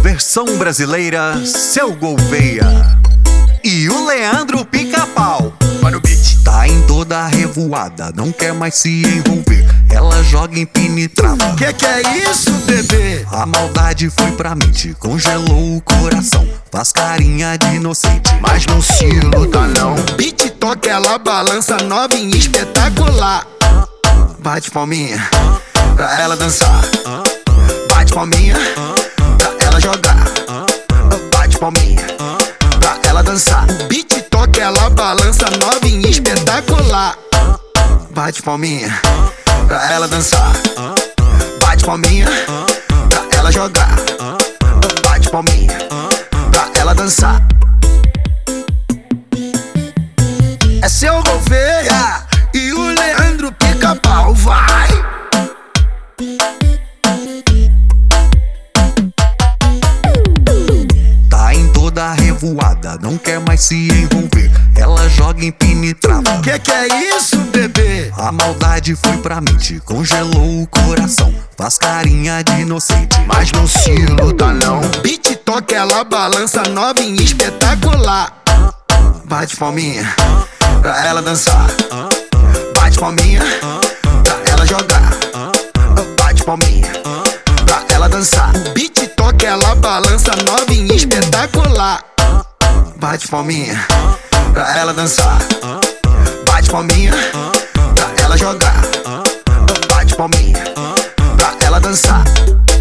Versão brasileira, Seu Gouveia e o Leandro Pica-Pau. Mano, o beat Tá em toda revoada, não quer mais se envolver. Ela joga empina e trava. que é isso, bebê? A maldade foi pra mente, congelou o coração. Faz carinha de inocente, Mas não se iluda não. Beat toca, ela balança novinha espetacular. Bate palminha pra ela dançar. Bate palminha pra ela jogar. Bate palminha pra ela dançar. O beat toca, ela balança novinha espetacular. Bate palminha pra ela dançar. Bate palminha pra ela jogar. Bate palminha pra ela dançar. É Seu Gouveia e o Leandro Pica-Pau, vai! tá em toda revoada, não quer mais se envolver. Ela joga empina e trava. Que é isso, bebê? A maldade foi pra mente, congelou o coração. Faz carinha de inocente, Mas não se iluda não. Beat toca, ela balança novinha espetacular. Bate palminha pra ela dançar. Bate palminha pra ela jogar. Bate palminha pra ela dançar. O beat toca, ela balança novinha espetacular. Bate palminha pra ela dançar. Bate palminha pra ela jogar. Bate palminha pra ela dançar.